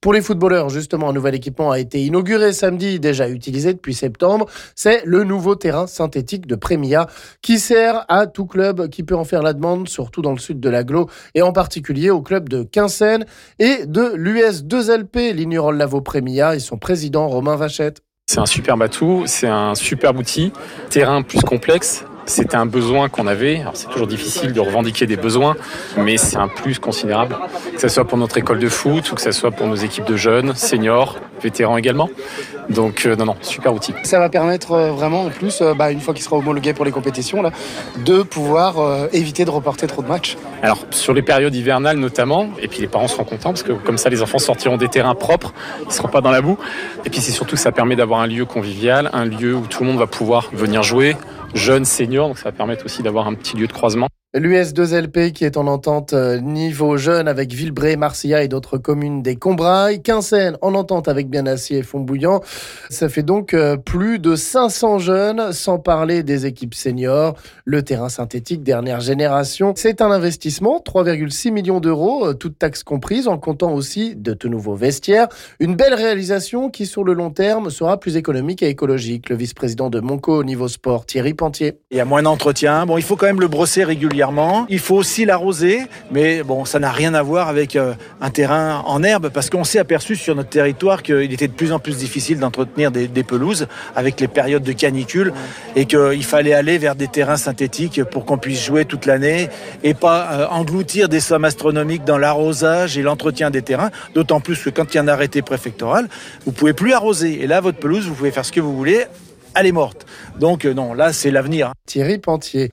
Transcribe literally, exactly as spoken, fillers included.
Pour les footballeurs, justement, un nouvel équipement a été inauguré samedi, déjà utilisé depuis septembre. C'est le nouveau terrain synthétique de Prémia qui sert à tout club qui peut en faire la demande, surtout dans le sud de l'agglo et en particulier au club de Quinssaines et de l'U S deux L P, Lignerolles Lavaux Prémia et son président Romain Vachette. C'est un superbe atout, c'est un superbe outil, terrain plus complexe. C'était un besoin qu'on avait. Alors c'est toujours difficile de revendiquer des besoins, mais c'est un plus considérable. Que ce soit pour notre école de foot ou que ce soit pour nos équipes de jeunes, seniors, vétérans également. Donc euh, non, non, super outil. Ça va permettre euh, vraiment en plus, euh, bah, une fois qu'il sera homologué pour les compétitions, là, de pouvoir euh, éviter de reporter trop de matchs. Alors sur les périodes hivernales notamment, et puis les parents seront contents parce que comme ça les enfants sortiront des terrains propres, ils ne seront pas dans la boue. Et puis c'est surtout que ça permet d'avoir un lieu convivial, un lieu où tout le monde va pouvoir venir jouer, jeunes, seniors, donc ça va permettre aussi d'avoir un petit lieu de croisement. L'U S deux L P qui est en entente niveau jeune avec Villebray, Marcilla et d'autres communes des Combrailles. Quinssaines en entente avec Bienassi et Fontbouillant. Ça fait donc plus de cinq cents jeunes, sans parler des équipes seniors. Le terrain synthétique dernière génération, c'est un investissement, trois virgule six millions d'euros, toutes taxes comprises, en comptant aussi de tout nouveaux vestiaires. Une belle réalisation qui, sur le long terme, sera plus économique et écologique. Le vice-président de Monco au niveau sport, Thierry Pantier. Il y a moins d'entretien. Bon, il faut quand même le brosser régulièrement. Il faut aussi l'arroser, mais bon, ça n'a rien à voir avec euh, un terrain en herbe, parce qu'on s'est aperçu sur notre territoire qu'il était de plus en plus difficile d'entretenir des, des pelouses avec les périodes de canicule et qu'il fallait aller vers des terrains synthétiques pour qu'on puisse jouer toute l'année et pas euh, engloutir des sommes astronomiques dans l'arrosage et l'entretien des terrains, d'autant plus que quand il y a un arrêté préfectoral, vous ne pouvez plus arroser. Et là, votre pelouse, vous pouvez faire ce que vous voulez, elle est morte. Donc euh, non, là, c'est l'avenir. Thierry Pantier.